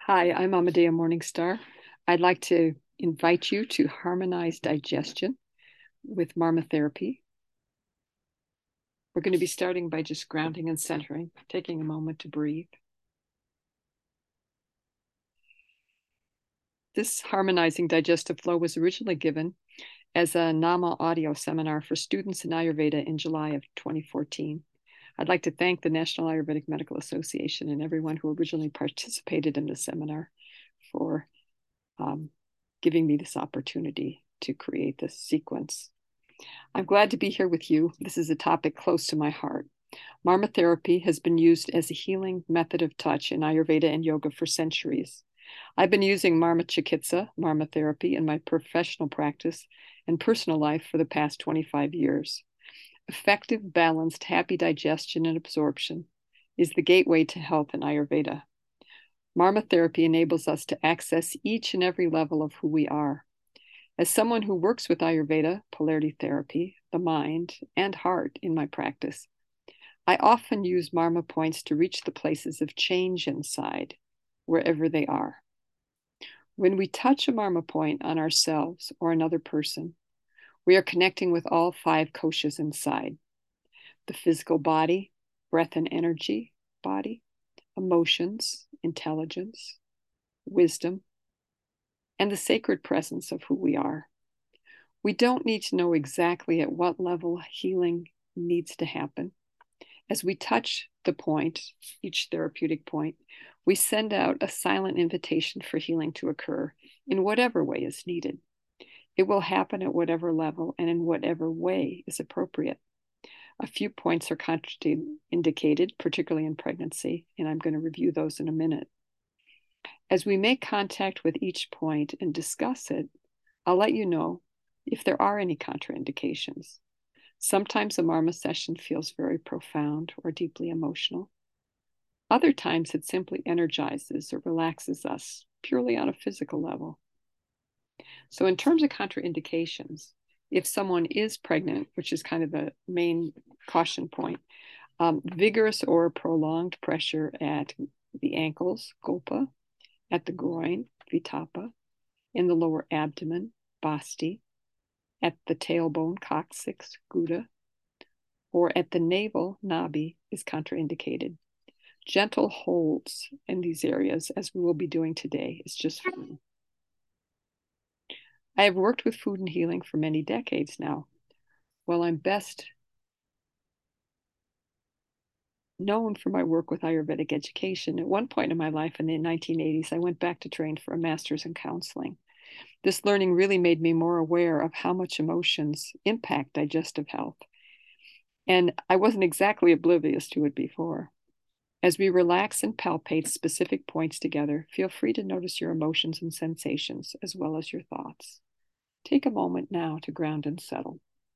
Hi, I'm Amadea Morningstar. I'd like to invite you to harmonize digestion with marmotherapy. We're going to be starting by just grounding and centering, taking a moment to breathe. This harmonizing digestive flow was originally given as a NAMA audio seminar for students in Ayurveda in July of 2014. I'd like to thank the National Ayurvedic Medical Association and everyone who originally participated in the seminar for giving me this opportunity to create this sequence. I'm glad to be here with you. This is a topic close to my heart. Marmotherapy has been used as a healing method of touch in Ayurveda and yoga for centuries. I've been using Marma Chikitsa, marmotherapy, in my professional practice and personal life for the past 25 years. Effective, balanced, happy digestion and absorption is the gateway to health in Ayurveda. Marmotherapy enables us to access each and every level of who we are. As someone who works with Ayurveda, polarity therapy, the mind, and heart in my practice, I often use Marma points to reach the places of change inside, wherever they are. When we touch a Marma point on ourselves or another person, we are connecting with all five koshas inside: the physical body, breath and energy body, emotions, intelligence, wisdom, and the sacred presence of who we are. We don't need to know exactly at what level healing needs to happen. As we touch the point, each therapeutic point, we send out a silent invitation for healing to occur in whatever way is needed. It will happen at whatever level and in whatever way is appropriate. A few points are contraindicated, particularly in pregnancy, and I'm going to review those in a minute. As we make contact with each point and discuss it, I'll let you know if there are any contraindications. Sometimes a Marma session feels very profound or deeply emotional. Other times it simply energizes or relaxes us purely on a physical level. So in terms of contraindications, if someone is pregnant, which is kind of the main caution point, vigorous or prolonged pressure at the ankles, gulpa, at the groin, vitapa, in the lower abdomen, basti, at the tailbone, coccyx, gouda, or at the navel, nabi, is contraindicated. Gentle holds in these areas, as we will be doing today, is just fine. I have worked with food and healing for many decades now. While I'm best known for my work with Ayurvedic education, at one point in my life in the 1980s, I went back to train for a master's in counseling. This learning really made me more aware of how much emotions impact digestive health. And I wasn't exactly oblivious to it before. As we relax and palpate specific points together, feel free to notice your emotions and sensations as well as your thoughts. Take a moment now to ground and settle.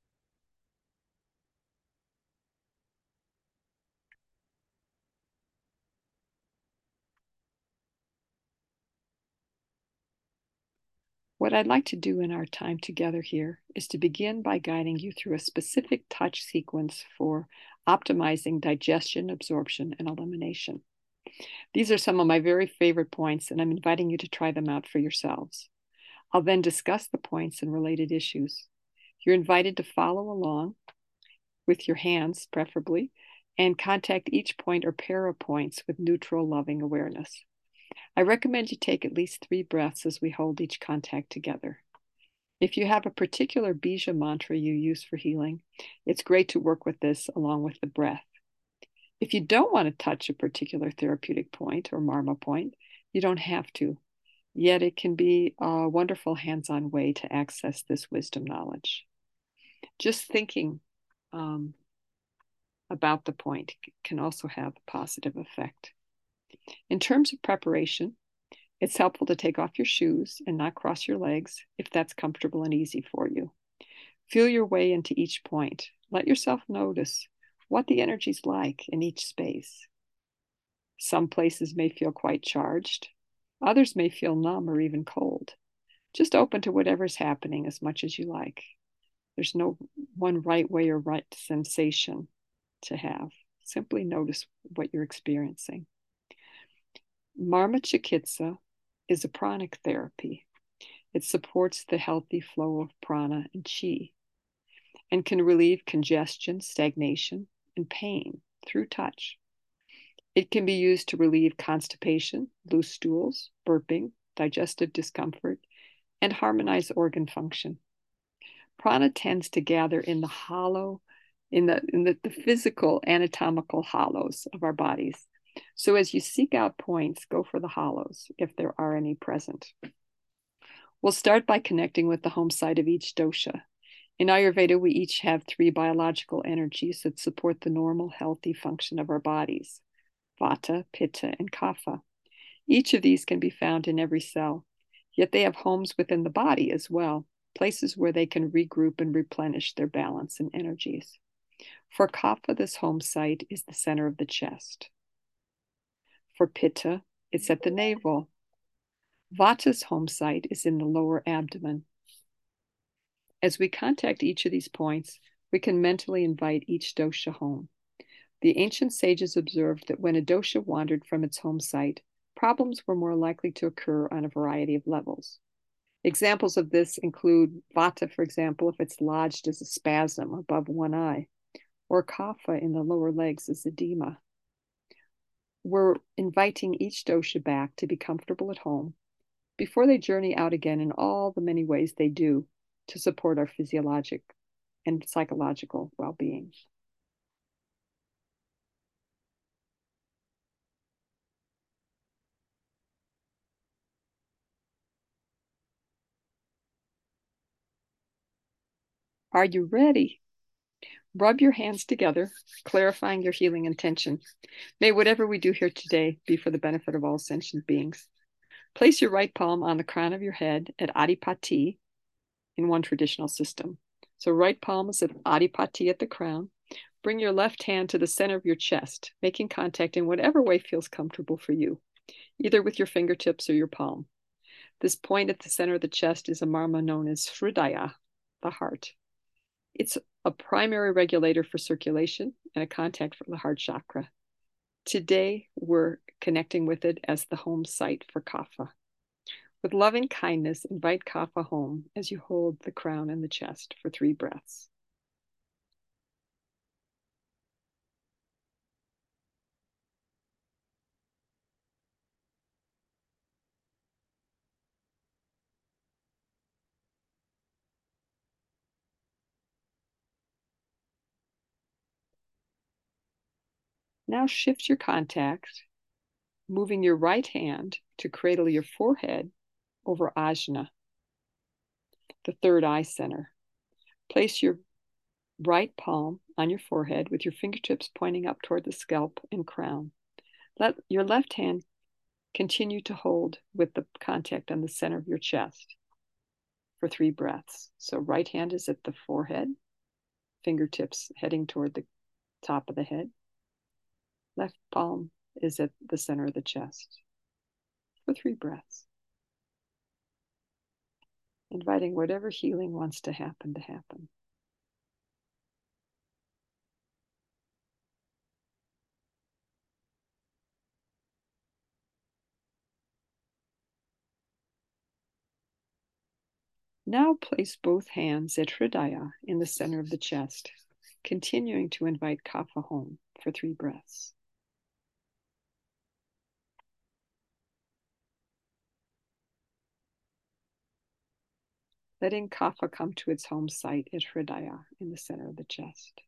What I'd like to do in our time together here is to begin by guiding you through a specific touch sequence for optimizing digestion, absorption, and elimination. These are some of my very favorite points, and I'm inviting you to try them out for yourselves. I'll then discuss the points and related issues. You're invited to follow along with your hands, preferably, and contact each point or pair of points with neutral, loving awareness. I recommend you take at least 3 breaths as we hold each contact together. If you have a particular bija mantra you use for healing, it's great to work with this along with the breath. If you don't want to touch a particular therapeutic point or Marma point, you don't have to. Yet it can be a wonderful hands-on way to access this wisdom knowledge. Just thinking about the point can also have a positive effect. In terms of preparation, it's helpful to take off your shoes and not cross your legs if that's comfortable and easy for you. Feel your way into each point. Let yourself notice what the energy's like in each space. Some places may feel quite charged. Others may feel numb or even cold. Just open to whatever's happening as much as you like. There's no one right way or right sensation to have. Simply notice what you're experiencing. Marma Chikitsa is a pranic therapy. It supports the healthy flow of prana and chi and can relieve congestion, stagnation, and pain through touch. It can be used to relieve constipation, loose stools, burping, digestive discomfort, and harmonize organ function. Prana tends to gather in the hollow, in the physical anatomical hollows of our bodies. So as you seek out points, go for the hollows if there are any present. We'll start by connecting with the home site of each dosha. In Ayurveda, we each have 3 biological energies that support the normal, healthy function of our bodies: Vata, Pitta, and Kapha. Each of these can be found in every cell, yet they have homes within the body as well, places where they can regroup and replenish their balance and energies. For Kapha, this home site is the center of the chest. For Pitta, it's at the navel. Vata's home site is in the lower abdomen. As we contact each of these points, we can mentally invite each dosha home. The ancient sages observed that when a dosha wandered from its home site, problems were more likely to occur on a variety of levels. Examples of this include Vata, for example, if it's lodged as a spasm above one eye, or Kapha in the lower legs as edema. We're inviting each dosha back to be comfortable at home before they journey out again in all the many ways they do to support our physiologic and psychological well-being. Are you ready? Rub your hands together, clarifying your healing intention. May whatever we do here today be for the benefit of all sentient beings. Place your right palm on the crown of your head at Adipati in one traditional system. So right palm is at Adipati at the crown. Bring your left hand to the center of your chest, making contact in whatever way feels comfortable for you, either with your fingertips or your palm. This point at the center of the chest is a marma known as Hridaya, the heart. It's a primary regulator for circulation and a contact for the heart chakra. Today, we're connecting with it as the home site for Kapha. With loving kindness, invite Kapha home as you hold the crown and the chest for 3 breaths. Now shift your contact, moving your right hand to cradle your forehead over Ajna, the third eye center. Place your right palm on your forehead with your fingertips pointing up toward the scalp and crown. Let your left hand continue to hold with the contact on the center of your chest for 3 breaths. So right hand is at the forehead, fingertips heading toward the top of the head. Left palm is at the center of the chest for 3 breaths. Inviting whatever healing wants to happen to happen. Now place both hands at Hridaya in the center of the chest, continuing to invite Kapha home for 3 breaths. Letting Kapha come to its home site at Hridaya in the center of the chest.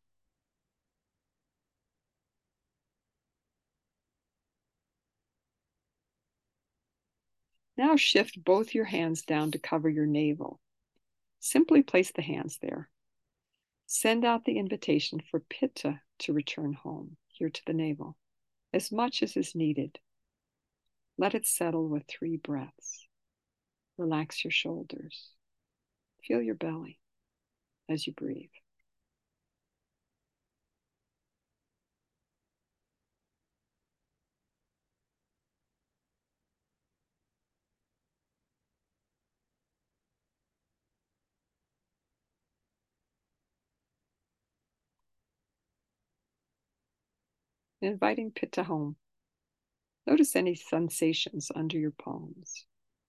Now shift both your hands down to cover your navel. Simply place the hands there. Send out the invitation for Pitta to return home, here to the navel, as much as is needed. Let it settle with 3 breaths. Relax your shoulders. Feel your belly as you breathe. Inviting Pitta home. Notice any sensations under your palms.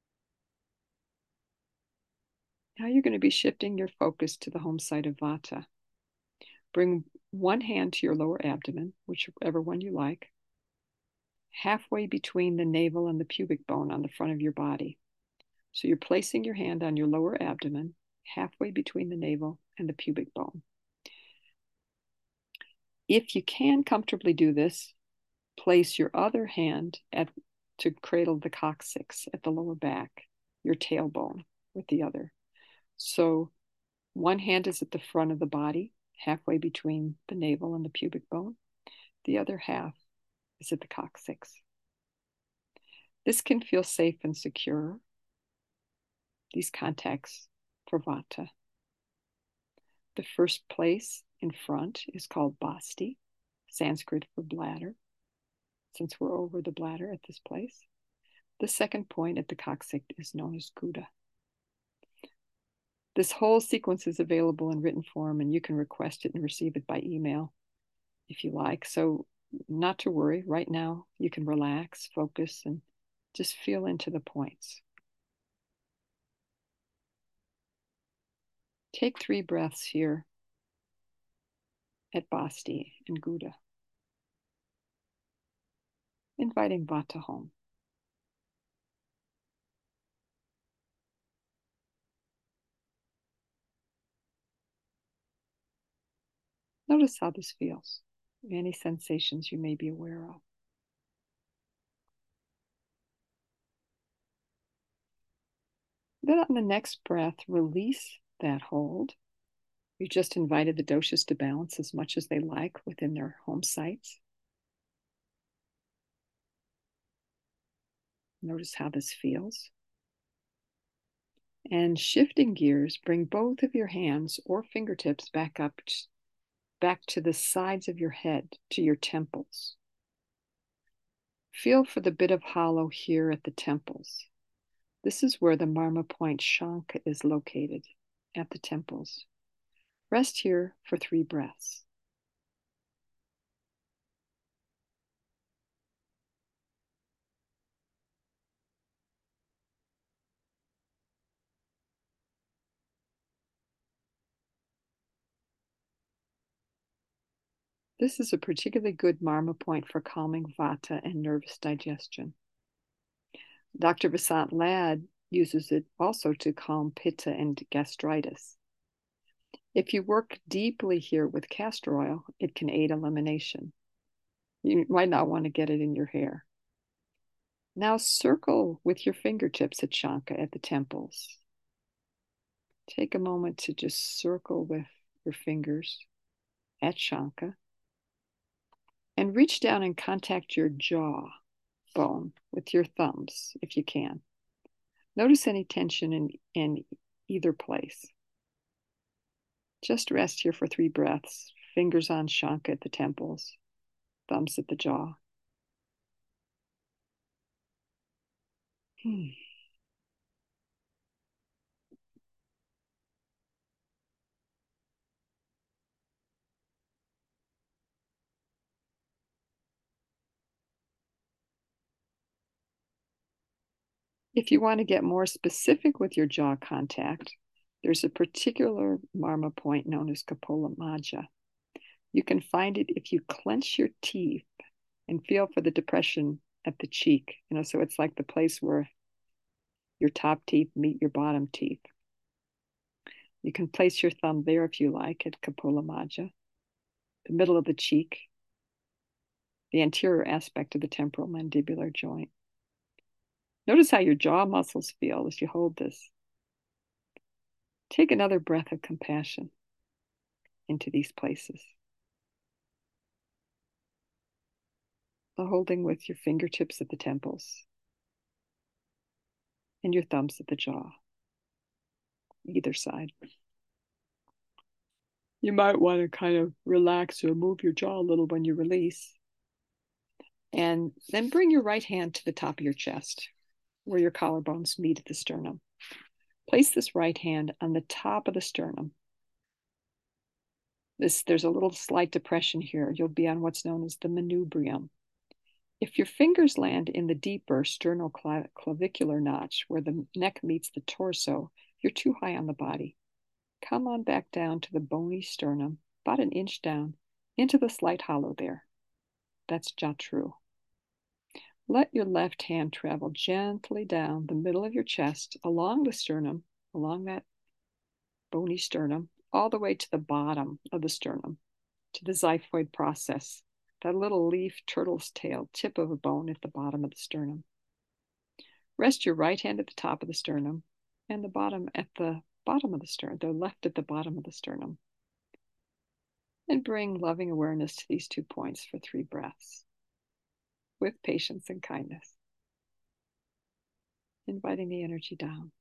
Now you're going to be shifting your focus to the home site of Vata. Bring one hand to your lower abdomen, whichever one you like, halfway between the navel and the pubic bone on the front of your body. So you're placing your hand on your lower abdomen, halfway between the navel and the pubic bone. If you can comfortably do this, place your other hand to cradle the coccyx at the lower back, your tailbone with the other. So one hand is at the front of the body, halfway between the navel and the pubic bone. The other half is at the coccyx. This can feel safe and secure, these contacts for Vata. The first place in front is called Basti, Sanskrit for bladder, since we're over the bladder at this place. The second point at the coccyx is known as Guda. This whole sequence is available in written form, and you can request it and receive it by email if you like. So not to worry. Right now, you can relax, focus, and just feel into the points. Take 3 breaths here at Basti and Guda, inviting Vata home. Notice how this feels, any sensations you may be aware of. Then on the next breath, release that hold. You just invited the doshas to balance as much as they like within their home sites. Notice how this feels. And shifting gears, bring both of your hands or fingertips back to the sides of your head, to your temples. Feel for the bit of hollow here at the temples. This is where the marma point Shanka is located, at the temples. Rest here for 3 breaths. This is a particularly good marma point for calming Vata and nervous digestion. Dr. Vasant Lad uses it also to calm pitta and gastritis. If you work deeply here with castor oil, it can aid elimination. You might not want to get it in your hair. Now circle with your fingertips at Shanka at the temples. Take a moment to just circle with your fingers at Shanka. And reach down and contact your jaw bone with your thumbs if you can. Notice any tension in either place. Just rest here for 3 breaths. Fingers on Shanka at the temples, thumbs at the jaw. If you want to get more specific with your jaw contact, there's a particular marma point known as Kapala Maja. You can find it if you clench your teeth and feel for the depression at the cheek. So it's like the place where your top teeth meet your bottom teeth. You can place your thumb there if you like at Kapala Maja, the middle of the cheek, the anterior aspect of the temporal mandibular joint. Notice how your jaw muscles feel as you hold this. Take another breath of compassion into these places. Holding with your fingertips at the temples and your thumbs at the jaw, either side. You might want to kind of relax or move your jaw a little when you release. And then bring your right hand to the top of your chest, where your collarbones meet at the sternum. Place this right hand on the top of the sternum. There's a little slight depression here. You'll be on what's known as the manubrium. If your fingers land in the deeper sternoclavicular notch where the neck meets the torso, you're too high on the body. Come on back down to the bony sternum, about an inch down, into the slight hollow there. That's Jatru. Let your left hand travel gently down the middle of your chest, along the sternum, along that bony sternum, all the way to the bottom of the sternum, to the xiphoid process, that little leaf turtle's tail tip of a bone at the bottom of the sternum. Rest your right hand at the top of the sternum and the bottom at the bottom of the sternum, the left at the bottom of the sternum. And bring loving awareness to these 2 points for 3 breaths with patience and kindness, inviting the energy down.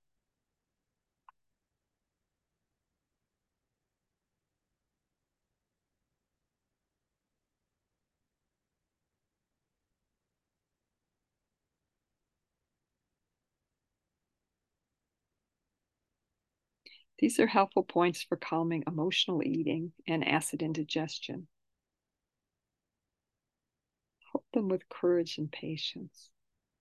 These are helpful points for calming emotional eating and acid indigestion. Hold them with courage and patience,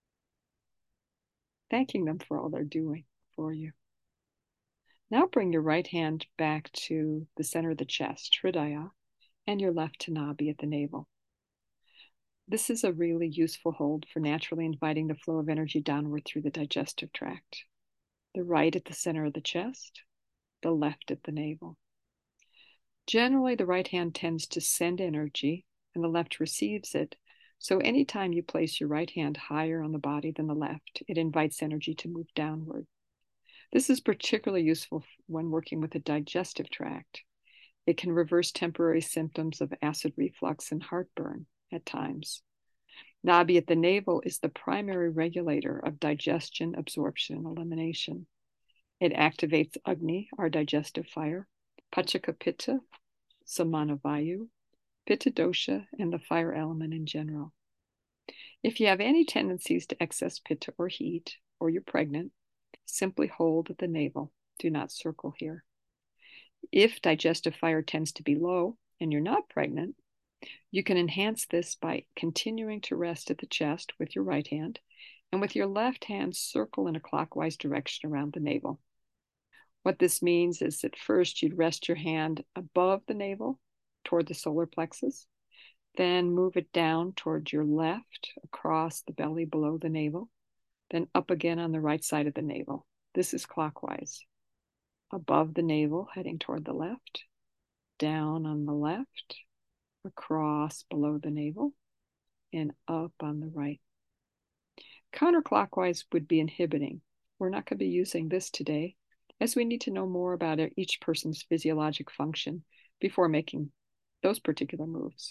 thanking them for all they're doing for you. Now bring your right hand back to the center of the chest, Hridaya, and your left to Nabi at the navel. This is a really useful hold for naturally inviting the flow of energy downward through the digestive tract. The right at the center of the chest, the left at the navel. Generally, the right hand tends to send energy and the left receives it. So anytime you place your right hand higher on the body than the left, it invites energy to move downward. This is particularly useful when working with the digestive tract. It can reverse temporary symptoms of acid reflux and heartburn at times. Nabi at the navel is the primary regulator of digestion, absorption, and elimination. It activates Agni, our digestive fire, Pachaka Pitta, Samana Vayu, Pitta Dosha, and the fire element in general. If you have any tendencies to excess Pitta or heat, or you're pregnant, simply hold at the navel. Do not circle here. If digestive fire tends to be low and you're not pregnant, you can enhance this by continuing to rest at the chest with your right hand, and with your left hand circle in a clockwise direction around the navel. What this means is that first you'd rest your hand above the navel toward the solar plexus, then move it down toward your left across the belly below the navel, then up again on the right side of the navel. This is clockwise. Above the navel, heading toward the left, down on the left, across below the navel, and up on the right. Counterclockwise would be inhibiting. We're not going to be using this today, as we need to know more about each person's physiologic function before making those particular moves.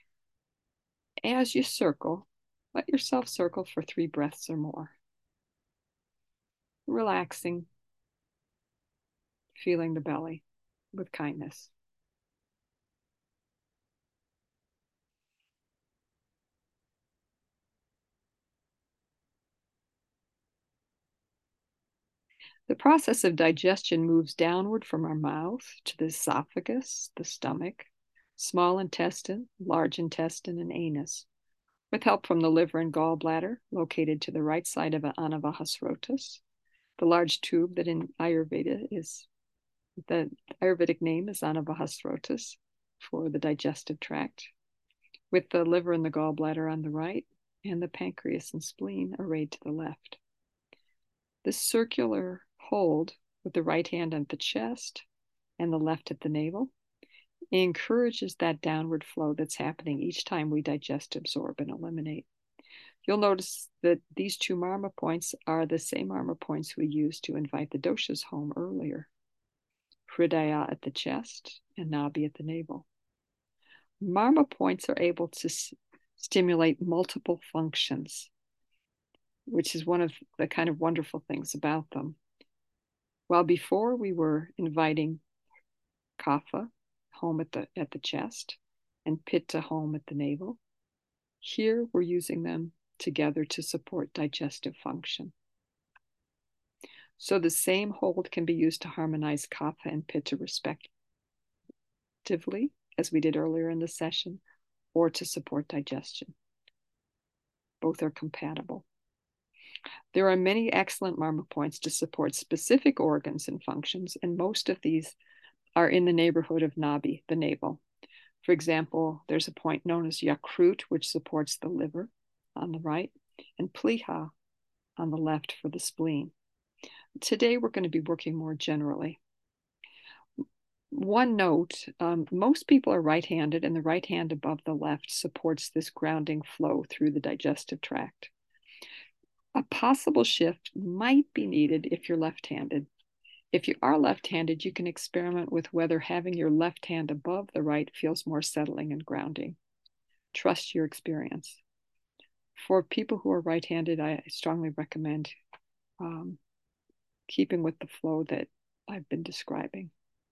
As you circle, let yourself circle for 3 breaths or more. Relaxing, feeling the belly with kindness. The process of digestion moves downward from our mouth to the esophagus, the stomach, small intestine, large intestine, and anus, with help from the liver and gallbladder, located to the right side of Anavahasrotas. The large tube that in Ayurveda is, the Ayurvedic name is Anavahasrotas for the digestive tract, with the liver and the gallbladder on the right, and the pancreas and spleen arrayed to the left. The circular hold with the right hand at the chest and the left at the navel encourages that downward flow that's happening each time we digest, absorb, and eliminate. You'll notice that these 2 marma points are the same marma points we used to invite the doshas home earlier. Hridaya at the chest and Nabi at the navel. Marma points are able to stimulate multiple functions, which is one of the kind of wonderful things about them. While before we were inviting Kapha home at the chest and Pitta home at the navel, here we're using them together to support digestive function. So the same hold can be used to harmonize Kapha and Pitta respectively, as we did earlier in the session, or to support digestion. Both are compatible. There are many excellent marma points to support specific organs and functions, and most of these are in the neighborhood of Nabi, the navel. For example, there's a point known as Yakrut, which supports the liver on the right, and Pliha on the left for the spleen. Today, we're going to be working more generally. One note, most people are right-handed, and the right hand above the left supports this grounding flow through the digestive tract. A possible shift might be needed if you're left-handed. If you are left-handed, you can experiment with whether having your left hand above the right feels more settling and grounding. Trust your experience. For people who are right-handed, I strongly recommend keeping with the flow that I've been describing.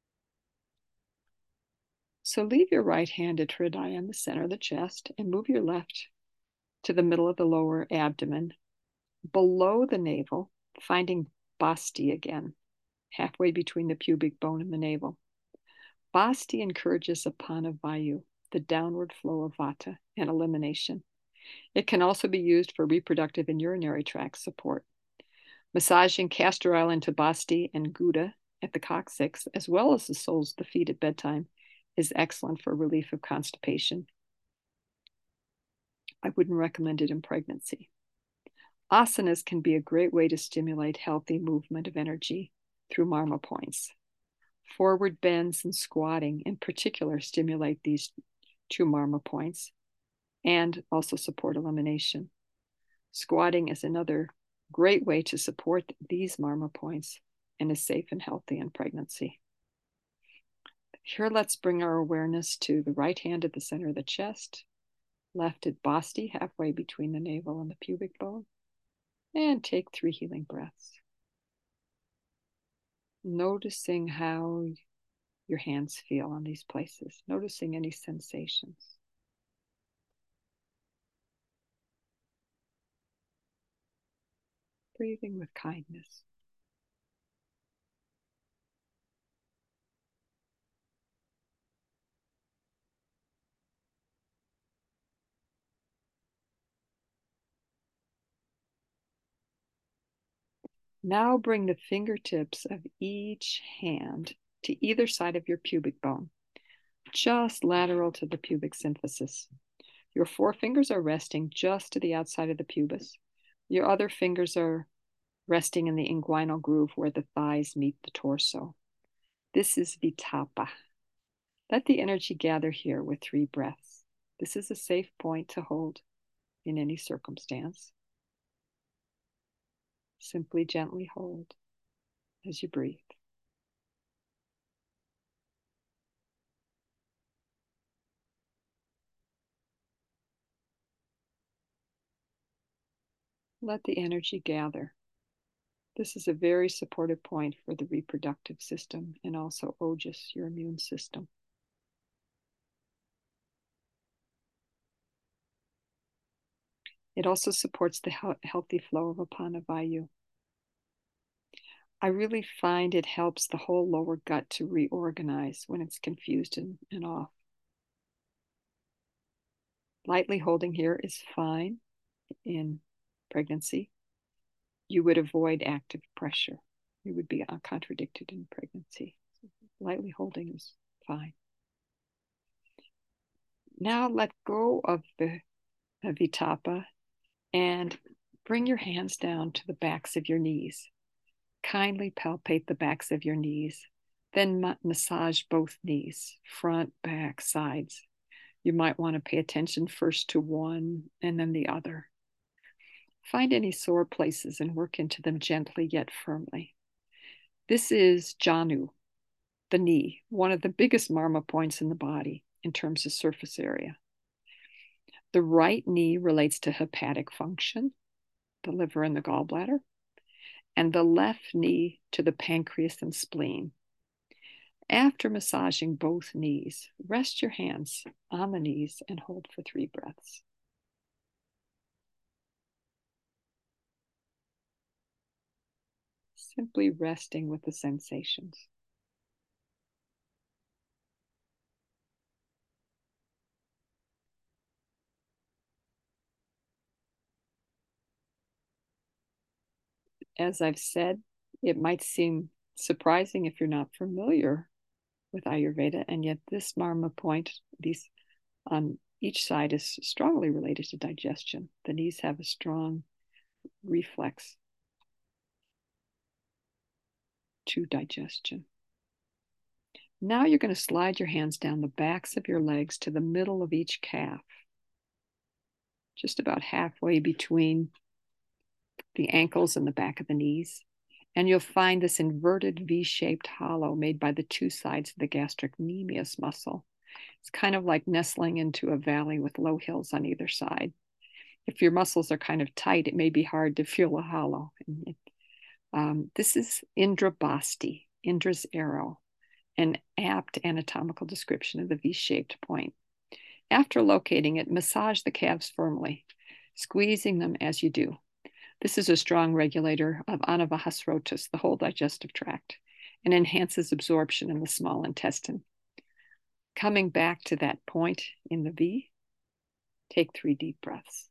So leave your right hand at Hridaya in the center of the chest and move your left to the middle of the lower abdomen, below the navel, finding Basti again, halfway between the pubic bone and the navel. Basti encourages Apana Vayu, the downward flow of Vata and elimination. It can also be used for reproductive and urinary tract support. Massaging castor oil into Basti and Gouda at the coccyx, as well as the soles of the feet at bedtime, is excellent for relief of constipation. I wouldn't recommend it in pregnancy. Asanas can be a great way to stimulate healthy movement of energy through marma points. Forward bends and squatting in particular stimulate these two marma points and also support elimination. Squatting is another great way to support these marma points and is safe and healthy in pregnancy. Here, let's bring our awareness to the right hand at the center of the chest, left at Basti, halfway between the navel and the pubic bone, and take 3 healing breaths. Noticing how your hands feel on these places, noticing any sensations. Breathing with kindness. Now bring the fingertips of each hand to either side of your pubic bone, just lateral to the pubic symphysis. Your forefingers are resting just to the outside of the pubis. Your other fingers are resting in the inguinal groove where the thighs meet the torso. This is Vitapa. Let the energy gather here with 3 breaths. This is a safe point to hold in any circumstance. Simply gently hold as you breathe. Let the energy gather. This is a very supportive point for the reproductive system and also Ojas, your immune system. It also supports the healthy flow of Apana Vayu. I really find it helps the whole lower gut to reorganize when it's confused and off. Lightly holding here is fine in pregnancy. You would avoid active pressure. You would be contradicted in pregnancy. Lightly holding is fine. Now let go of the Vitapa and bring your hands down to the backs of your knees. Kindly palpate the backs of your knees. Then massage both knees, front, back, sides. You might want to pay attention first to one and then the other. Find any sore places and work into them gently yet firmly. This is Janu, the knee, one of the biggest marma points in the body in terms of surface area. The right knee relates to hepatic function, the liver and the gallbladder, and the left knee to the pancreas and spleen. After massaging both knees, rest your hands on the knees and hold for 3 breaths. Simply resting with the sensations. As I've said, it might seem surprising if you're not familiar with Ayurveda, and yet this marma point, these on each side, is strongly related to digestion. The knees have a strong reflex to digestion. Now you're going to slide your hands down the backs of your legs to the middle of each calf, just about halfway between the ankles and the back of the knees. And you'll find this inverted V-shaped hollow made by the two sides of the gastrocnemius muscle. It's kind of like nestling into a valley with low hills on either side. If your muscles are kind of tight, it may be hard to feel a hollow. This is Indra Basti, Indra's arrow, an apt anatomical description of the V-shaped point. After locating it, massage the calves firmly, squeezing them as you do. This is a strong regulator of anavahasrotas, the whole digestive tract, and enhances absorption in the small intestine. Coming back to that point in the V, take 3 deep breaths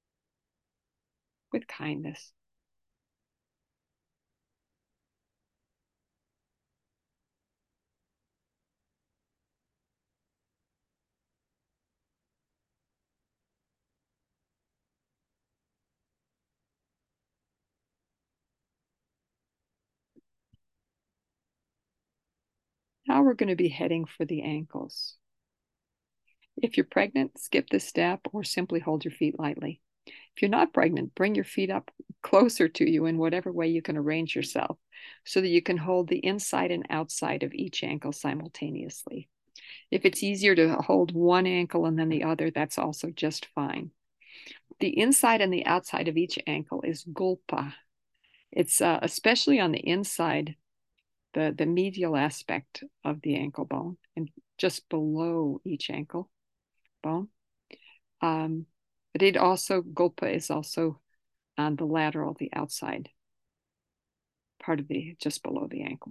with kindness. Now we're going to be heading for the ankles. If you're pregnant, skip this step or simply hold your feet lightly. If you're not pregnant, bring your feet up closer to you in whatever way you can arrange yourself so that you can hold the inside and outside of each ankle simultaneously. If it's easier to hold one ankle and then the other, that's also just fine. The inside and the outside of each ankle is gulpa. It's especially on the inside, the medial aspect of the ankle bone and just below each ankle bone. But gulpa is also on the lateral, the outside part of just below the ankle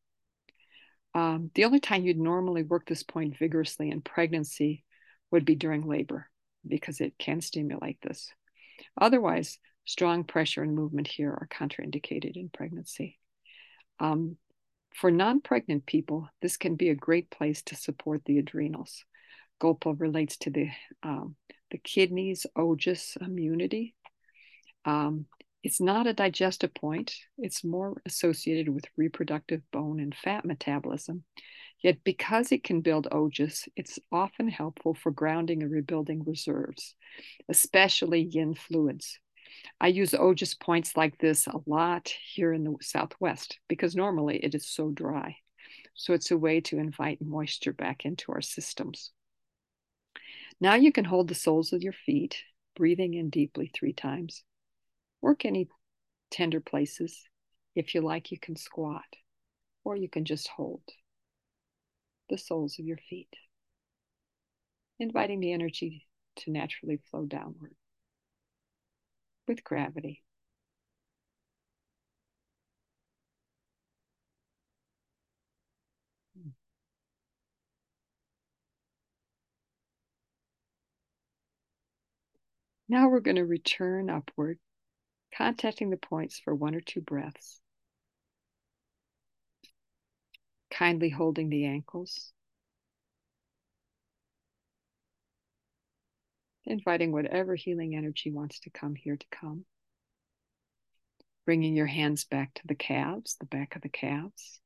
bone. The only time you'd normally work this point vigorously in pregnancy would be during labor because it can stimulate this. Otherwise, strong pressure and movement here are contraindicated in pregnancy. For non-pregnant people, this can be a great place to support the adrenals. Gulpa relates to the kidneys, ojas, immunity. It's not a digestive point. It's more associated with reproductive bone and fat metabolism. Yet because it can build ojas, it's often helpful for grounding and rebuilding reserves, especially yin fluids. I use ojas points like this a lot here in the Southwest because normally it is so dry. So it's a way to invite moisture back into our systems. Now you can hold the soles of your feet, breathing in deeply 3 times. Work any tender places. If you like, you can squat, or you can just hold the soles of your feet, inviting the energy to naturally flow downward with gravity. Now we're going to return upward, contacting the points for 1 or 2 breaths, kindly holding the ankles, inviting whatever healing energy wants to come here to come. Bringing your hands back to the calves, the back of the calves,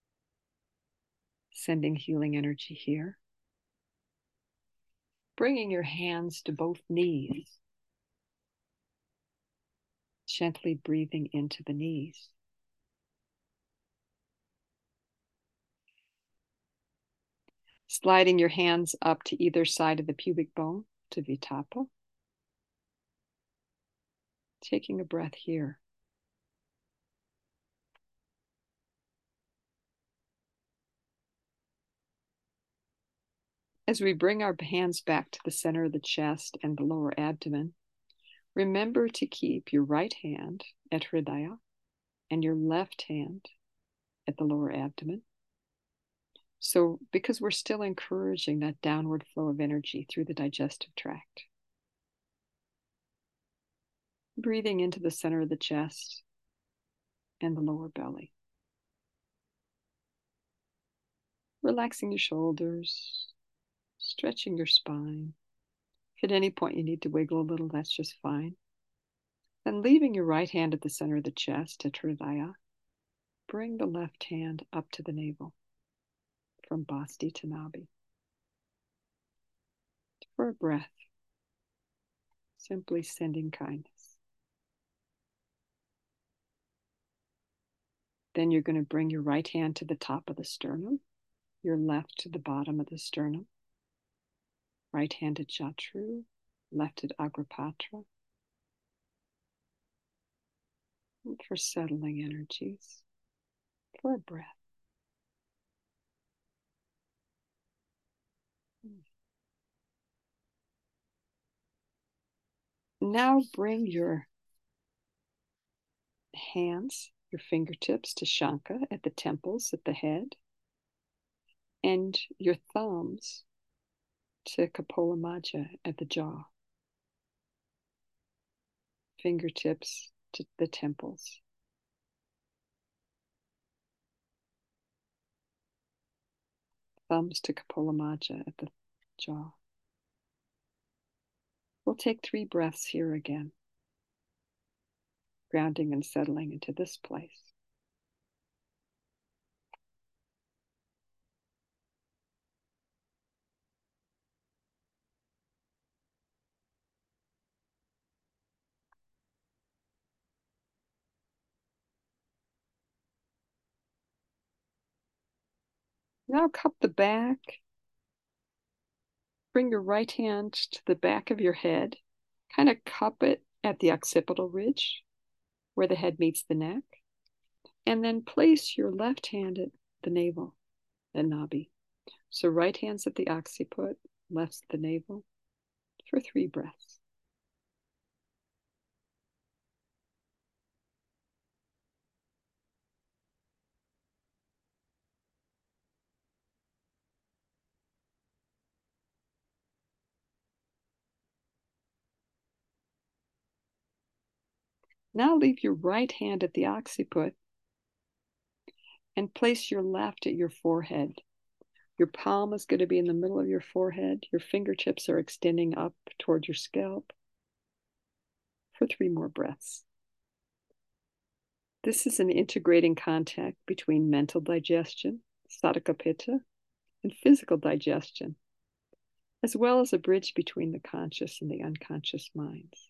sending healing energy here. Bringing your hands to both knees, gently breathing into the knees. Sliding your hands up to either side of the pubic bone to Vitapa. Taking a breath here. As we bring our hands back to the center of the chest and the lower abdomen, remember to keep your right hand at Hridaya and your left hand at the lower abdomen. So, because we're still encouraging that downward flow of energy through the digestive tract. Breathing into the center of the chest, and the lower belly. Relaxing your shoulders, stretching your spine. If at any point you need to wiggle a little, that's just fine. Then leaving your right hand at the center of the chest, at Hridaya, bring the left hand up to the navel from Basti to Nabi. For a breath, simply sending kindness. Then you're going to bring your right hand to the top of the sternum, your left to the bottom of the sternum, right hand at Jatru, left at Agrapatra. And for settling energies, for a breath. Now bring your hands, your fingertips to Shanka at the temples, at the head, and your thumbs to Kapolamaja at the jaw. Fingertips to the temples. Thumbs to Kapolamaja at the jaw. We'll take 3 breaths here again, grounding and settling into this place. Now cup the back. Bring your right hand to the back of your head. Kind of cup it at the occipital ridge where the head meets the neck. And then place your left hand at the navel, the nabi. So right hand's at the occiput, left's at the navel for 3 breaths. Now leave your right hand at the occiput and place your left at your forehead. Your palm is going to be in the middle of your forehead. Your fingertips are extending up toward your scalp for 3 more breaths. This is an integrating contact between mental digestion, Saddhaka Pitta, and physical digestion, as well as a bridge between the conscious and the unconscious minds.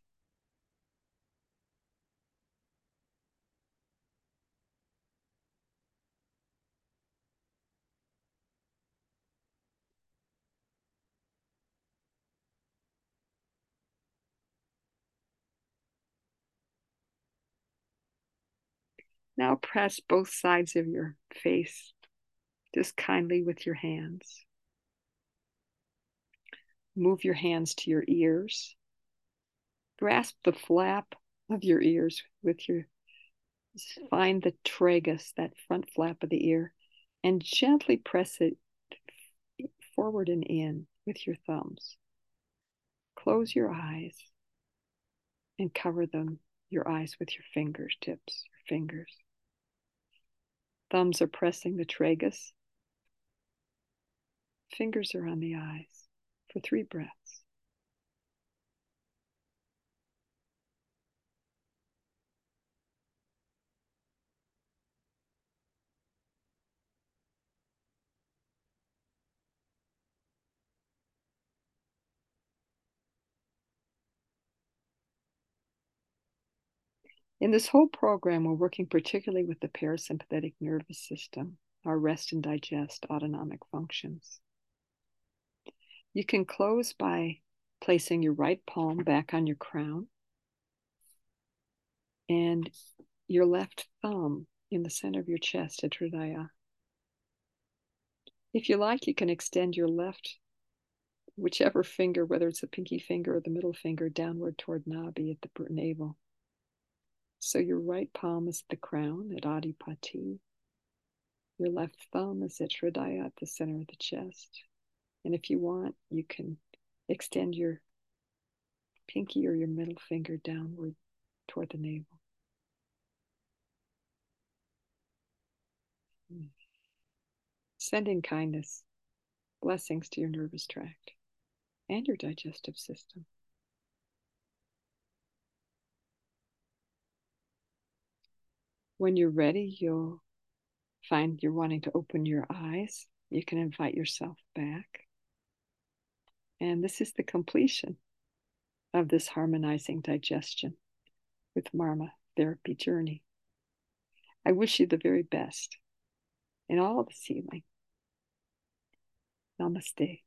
Now press both sides of your face just kindly with your hands. Move your hands to your ears. Grasp the flap of your ears with your, find the tragus, that front flap of the ear, and gently press it forward and in with your thumbs. Close your eyes and cover them, your eyes with your fingertips, your fingers. Thumbs are pressing the tragus. Fingers are on the eyes for 3 breaths. In this whole program, we're working particularly with the parasympathetic nervous system, our rest and digest autonomic functions. You can close by placing your right palm back on your crown and your left thumb in the center of your chest at Hridaya. If you like, you can extend your left, whichever finger, whether it's the pinky finger or the middle finger, downward toward Nabi at the navel. So your right palm is the crown at Adipati. Your left thumb is at Hridaya at the center of the chest. And if you want, you can extend your pinky or your middle finger downward toward the navel. Sending kindness, blessings to your nervous tract and your digestive system. When you're ready, you'll find you're wanting to open your eyes. You can invite yourself back. And this is the completion of this harmonizing digestion with Marma therapy journey. I wish you the very best in all of this healing. Namaste.